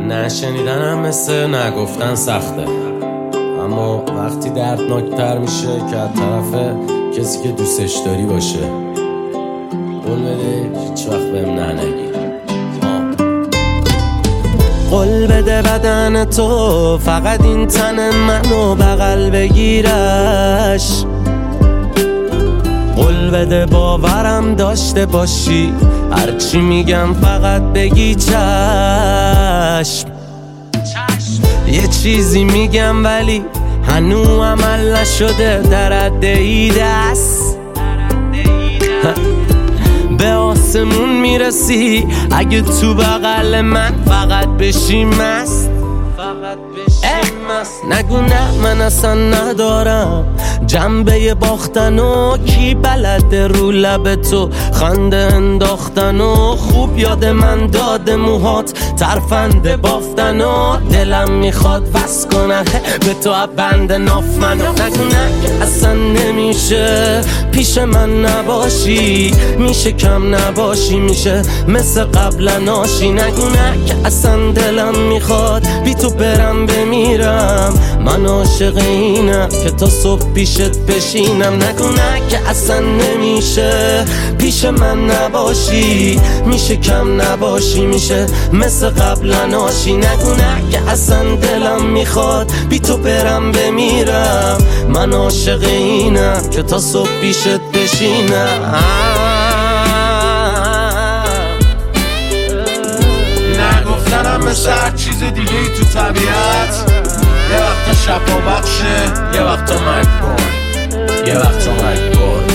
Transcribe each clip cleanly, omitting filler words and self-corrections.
نشنیدنم مثل نگفتن سخته، اما وقتی دردناکتر میشه که از طرف کسی که دوستش داری باشه. قول بده هیچ وقت بهم نگی. قول بده بدن تو فقط این تن منو بغل بگیرش. قول بده باورم داشته باشی، هرچی میگم فقط بگی چشم. یه چیزی میگم ولی هنو عمل نشده، در حد دست به آسمون میرسی اگه تو بغل من فقط بشی مست. نگو نه من اصلا ندارم جنبه باختن و کی بلده رو لب تو خنده انداختن و خوب یاد من داده موهات ترفنده بافتن و دلم میخواد وصل کنه به تو بند ناف منو. نگو نه که اصلا نمیشه پیش من نباشی، میشه کم نباشی، میشه مثل قبل ناشی. نگو نه که اصلا دلم میخواد بی تو برم بمیرم، من عاشق اینم که تا صبح پیشت بشینم. نگو نه که اصلا نمیشه پیش من نباشی، میشه کم نباشی، میشه مثل قبل ناشی. نگو نه که اصلا دلم میخواد بی تو برم بمیرم، من عاشق اینم که تا صبح پیشت بشینم. نگفتنم مثل هر چیز دیگه ای تو طبیعت، یه وقتا شفا بخشه، یه وقتا مجبور، یه وقتا مجبور.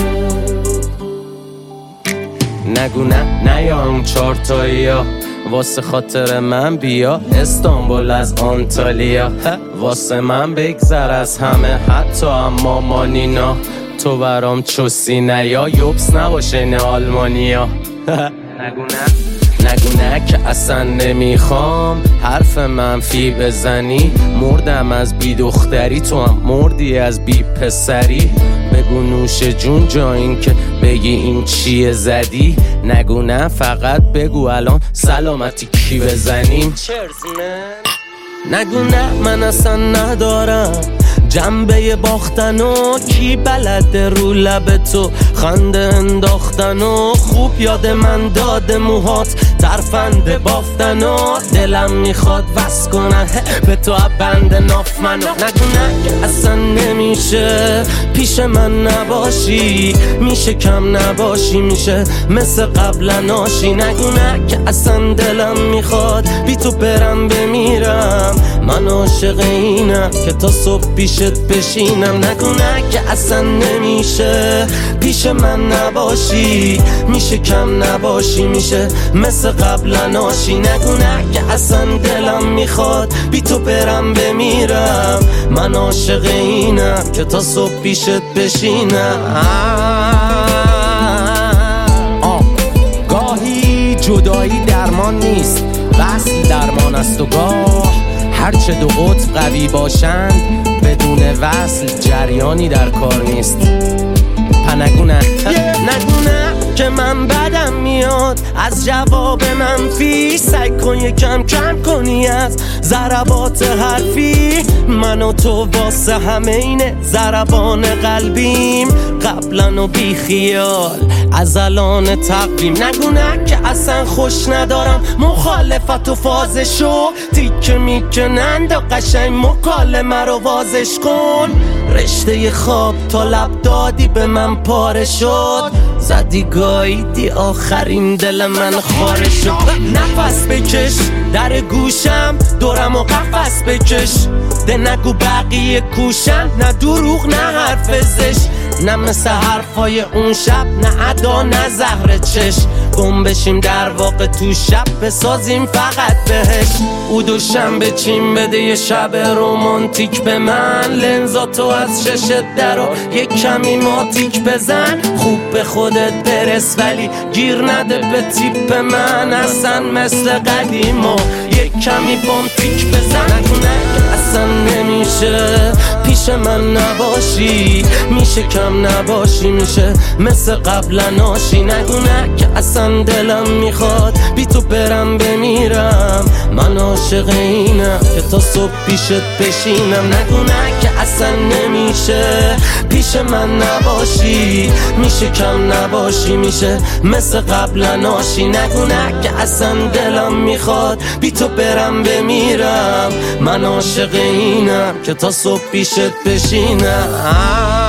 نگو نه یا اون چارتایی ها واسه خاطر من بیا استانبول از آنتالیا، واسه من بگذر از همه حتی اما مانینا. تو برام چوسی نه یا یوبس نباشه نه آلمانیا. نگو نه که اصلا نمیخوام حرف منفی بزنی، مردم از بی دختری تو هم مردی از بی پسری. بگو نوش جون جا این که بگی این چیه زدی. نگو نه فقط بگو الان سلامتی کی بزنیم. نگو نه من اصلا ندارم جنبه باختن و کی بلده رو لب تو خنده انداختن و خوب یاد من داده موهات ترفنده بافتن و دلم میخواد وصل کنه به تو بند ناف منو. نگو نه که اصلا نمیشه پیش من نباشی، میشه کم نباشی، میشه مثل قبل ناشی. نگو نه که اصلا دلم میخواد بی تو برم بمیرم، من عاشق اینم که تا صبح پیشت بشینم. نگو نه که اصلا نمیشه پیش من نباشی، میشه کم نباشی، میشه مثل قبل ناشی. نگو نه که اصلا دلم میخواد بی تو برم بمیرم، من عاشق اینم که تا صبح پیشت بشینم. گاهی جدایی درمان نیست، وصل درمان است و گاه هرچه دو قطب قوی باشند بدون وصل جریانی در کار نیست. نگو نه که من بدم میاد از جواب منفی، سعی کن یکم کم کنی از ضربات حرفی. من و تو واسه همه اینه ضربان قلبیم، قبلا و بی خیال از الان تقویم. نگو نه که اصلا خوش ندارم مخالفت و فازشو، تیکه میکنند و قشنگ مکالمه رو وازش کن. رشته خواب تا لب دادی به من پاره شد، زدی گاییدی آخرین دل من خاره شد. نفس بکش در گوشم دورم و قفس بکش، ده نگو بقیه کوشن، نه دروغ نه حرف زشت، نه مثل حرفای اون شب، نه ادا نه زهر چش. گم بشیم در واقع تو شب بسازیم فقط بهش. او دوشنبه چین بده یه شب رومانتیک به من، لنزاتو از ششت درا یه کمی ماتیک بزن. خوب به خودت برس ولی گیر نده به تیپ من، اصلا مثل قدیما یک کمی بام پیک بزن. نگونه که اصلا نمیشه پیش من نباشی، میشه کم نباشی، میشه مثل قبلا ناشی. نگونه که اصلا دلم میخواد بی تو برم بمیرم، من عاشق اینم که تا صبح پیشت بشینم. نگونه که اصلا نمیشه پیش من نباشی، میشه کم نباشی، میشه مثل قبلا ناشی. نگونه که اصلا دلم میخواد بی تو برم بمیرم، من عاشق اینم که تا صبح پیشت بشینم.